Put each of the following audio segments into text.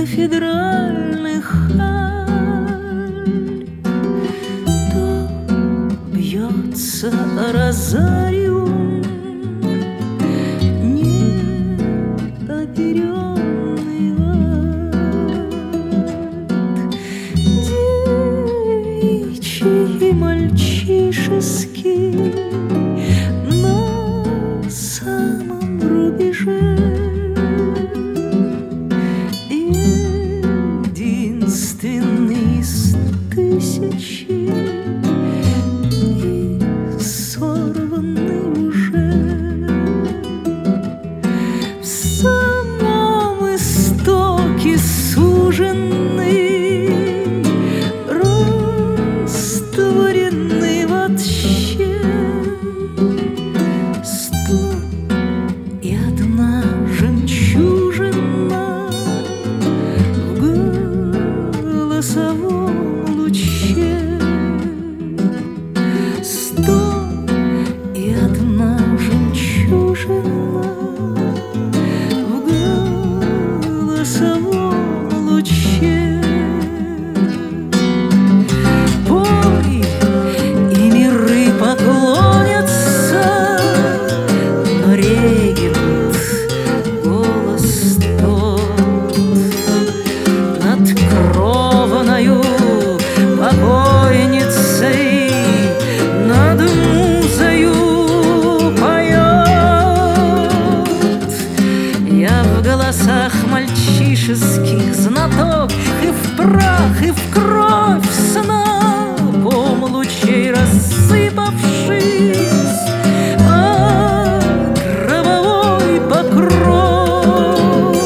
кафедральных аль, то бьется розариум неоперенный ад. Девичий и мальчишеский на самом рубеже, единственный из тысячи и сорванный уже в самом истоке суженный, растворенный вообще. 101 жемчужина в голосовом луче, 101 жемчужина в голосовом луче. Пой, и миры поклонятся, но регент голос тот над кровною покойницей, над музою поет. Я в голосах мальчишеских знаток, и в прах, и в кровь снопом лучей рассыпавшись, а гробовой покров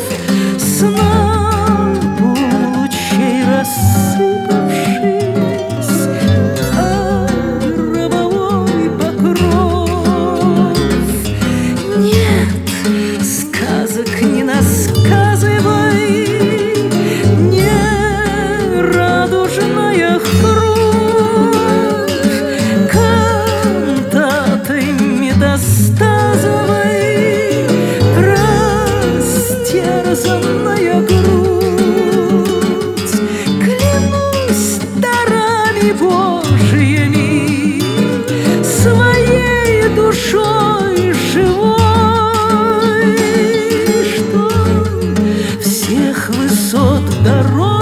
снопом лучей рассыпавшись, а гробовой покров. Нет, сказок не насказывай, не радужная кровь, кантатой метастазовой растерзанная грудь. Клянусь дарами Божьими, своей душой живой, что всех высот дорог